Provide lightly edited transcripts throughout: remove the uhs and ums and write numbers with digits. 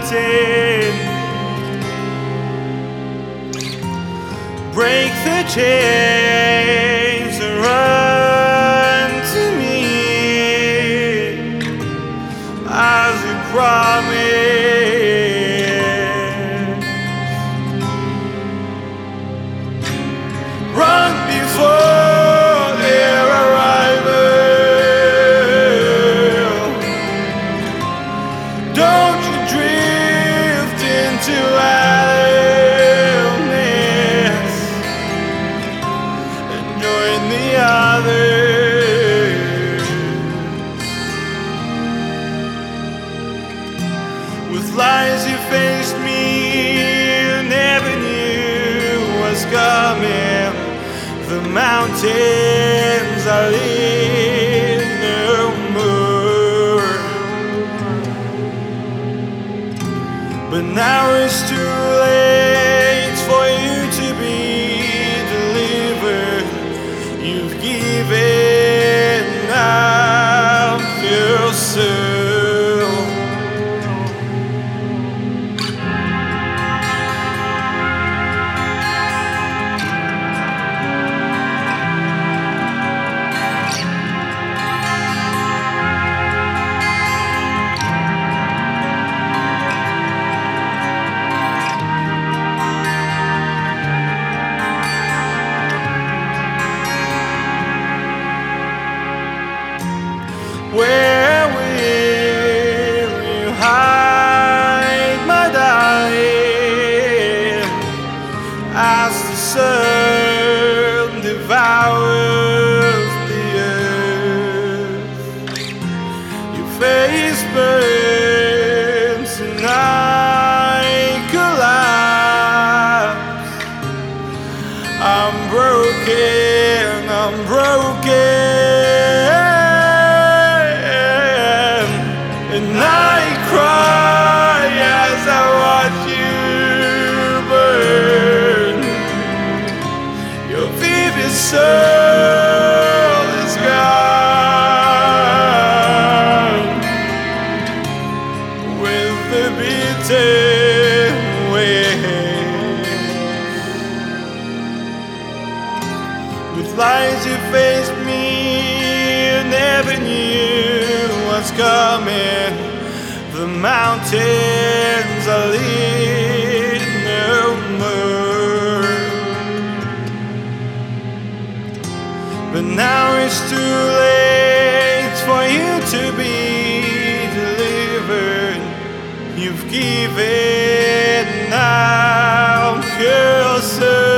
mountain, break the chains and run to me as you promised. Run before their arrival. Don't you drift into idleness and join the others. With lies you faced me, you never knew was coming. The mountains are lit no more, but now it's too late for you to be delivered. You've given up your soul. Where will you hide, my darling, as the sun devours the earth? Your face burns and I collapse. I'm broken. And I cry as I watch you burn. Your vivid soul is gone with the beaten wings. With lies you faced me, you never knew what's coming. The mountains are lit no more, but now it's too late for you to be delivered. You've given up your soul.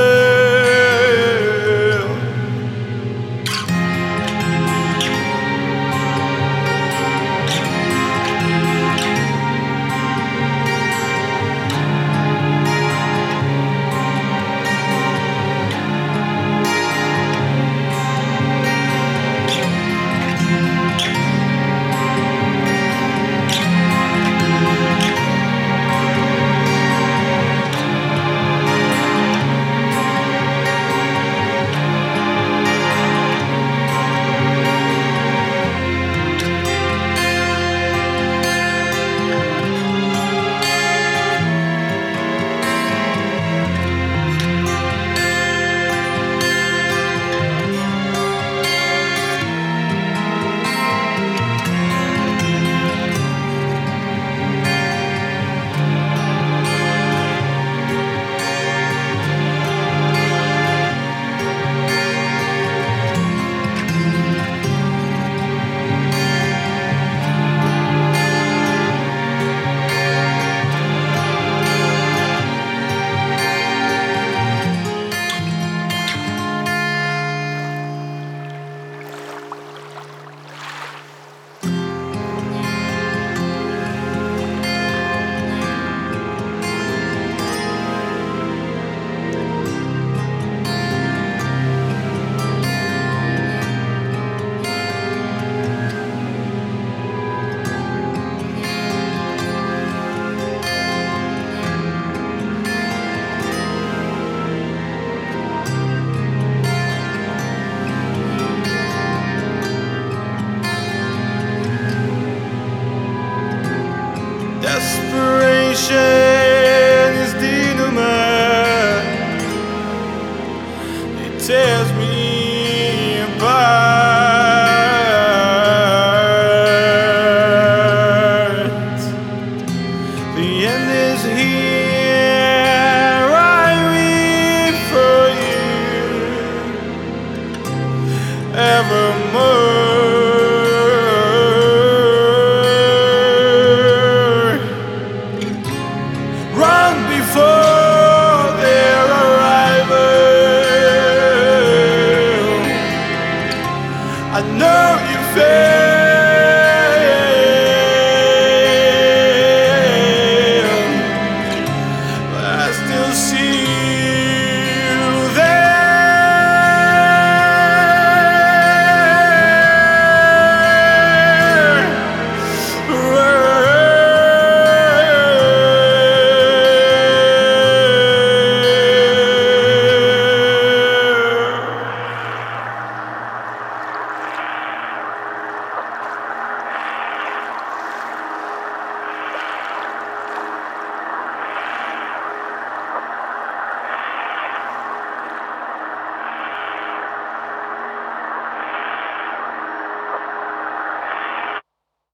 Desperation salvation is denouement. It tears me apart. The end is here.